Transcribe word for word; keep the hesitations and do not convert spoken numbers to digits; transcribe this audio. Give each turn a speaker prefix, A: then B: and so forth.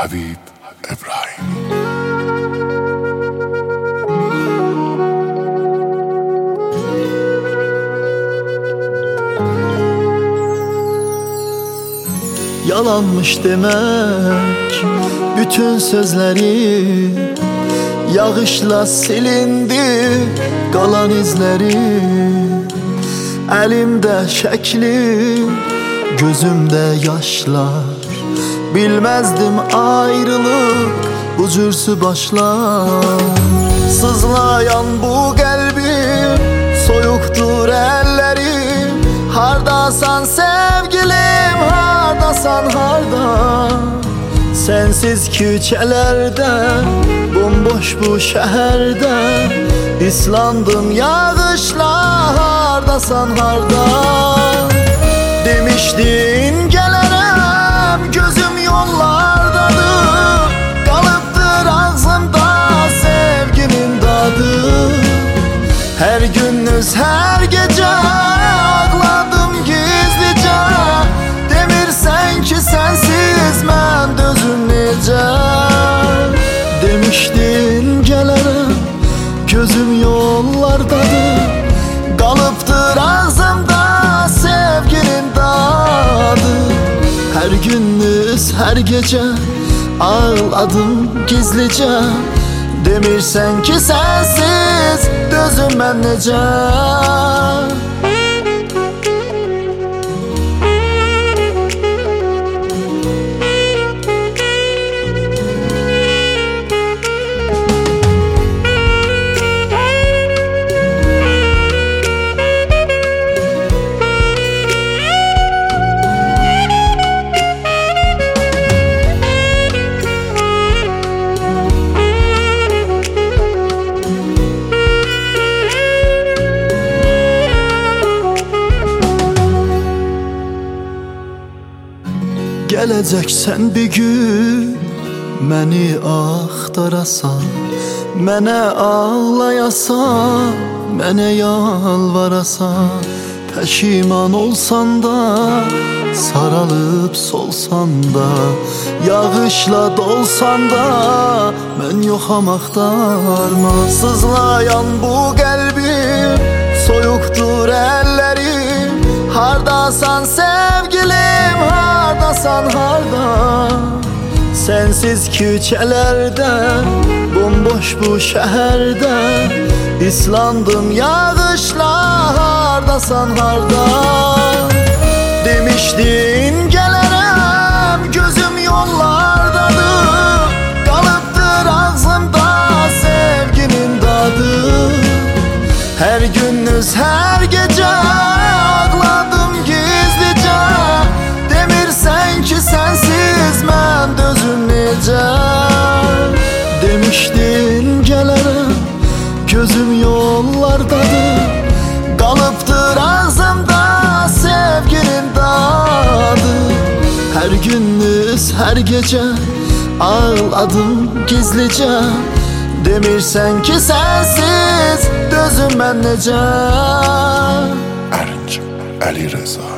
A: Habib İbrahim.
B: Yalanmış demek bütün sözleri, yağışla silindi kalan izleri. Elimde şekli, gözümde yaşlar. Bilmezdim ayrılık bu cürsü başlar. Sızlayan bu kalbim, soyuktur ellerim. Hardasan sevgilim, hardasan harda. Sensiz küçelerde, bomboş bu şehirde. İslandım yağışla, hardasan harda. Demiştin gelerem, gözüm yollardadır. Kalıptır ağzımda sevginin tadı. Her gündüz her gece ağladım gizlice. Demirsen ki sensiz mən dözüm necə. Demiştin gelerem, gözüm yollardadır. Kalıptır ağzımda sevginin tadı. Her gündüz her gece ağladım gizlice. Demirsen ki sensiz dözüm mən necə. Gələcəksən bir gün məni axtarasan, mənə ağlayasan, mənə yalvarasan. Peşiman olsan da, sarılıp solsan da, yağışla dolsan da, mən yoxam axtarma. Sızlayan bu kalbim, soyuktur ellerim. Hardasan sevgilim, hardasan harda. Sensiz küçelerde, bomboş bu şehirde. İslandım yağışla, hardasan harda. Demiştin gelerem, gözüm yollardadır. Kalıptır ağzımda sevginin tadı. Her gündüz her gece ağladım gizlice. Demirsen ki sensiz mən dözüm necə. Demiştin gelerem, gözüm yollardadır. Kalıptır ağzımda sevginin tadı. Her gündüz her gece ağladım gizlice. Demirsen ki sensiz dözüm mən necə.
A: Erinç Ali Rıza.